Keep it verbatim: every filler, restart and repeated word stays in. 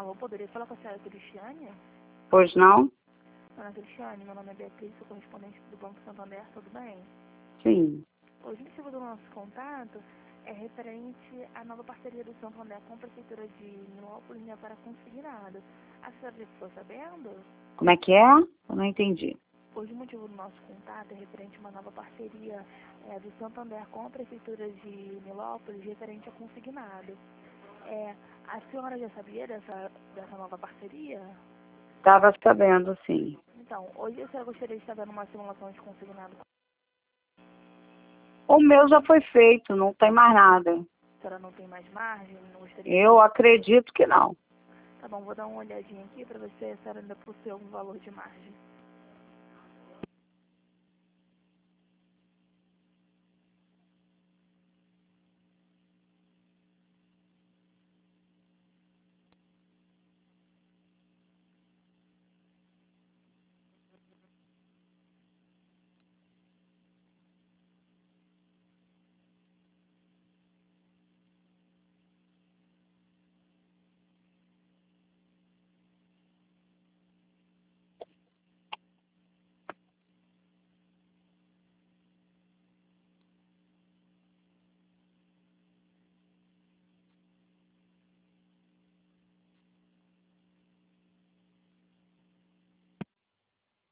favor, poderia falar com a senhora Cristiane? Pois não? Dona Cristiane, meu nome é Beatriz, sou correspondente do Banco Santander, tudo bem? Sim. Hoje, o motivo do nosso contato é referente à nova parceria do Santander com a Prefeitura de Nilópolis, né, para consignado. A senhora já ficou sabendo? Como é que é? Eu não entendi. Hoje, o motivo do nosso contato é referente a uma nova parceria é, do Santander com a Prefeitura de Nilópolis, referente a consignado. É, a senhora já sabia dessa, dessa nova parceria? Estava sabendo, sim. Então, hoje a senhora gostaria de estar dando uma simulação de consignado. O meu já foi feito, não tem mais nada. A senhora não tem mais margem? Não gostaria Eu de... acredito que não. Tá bom, vou dar uma olhadinha aqui para ver se a senhora ainda possui algum valor de margem.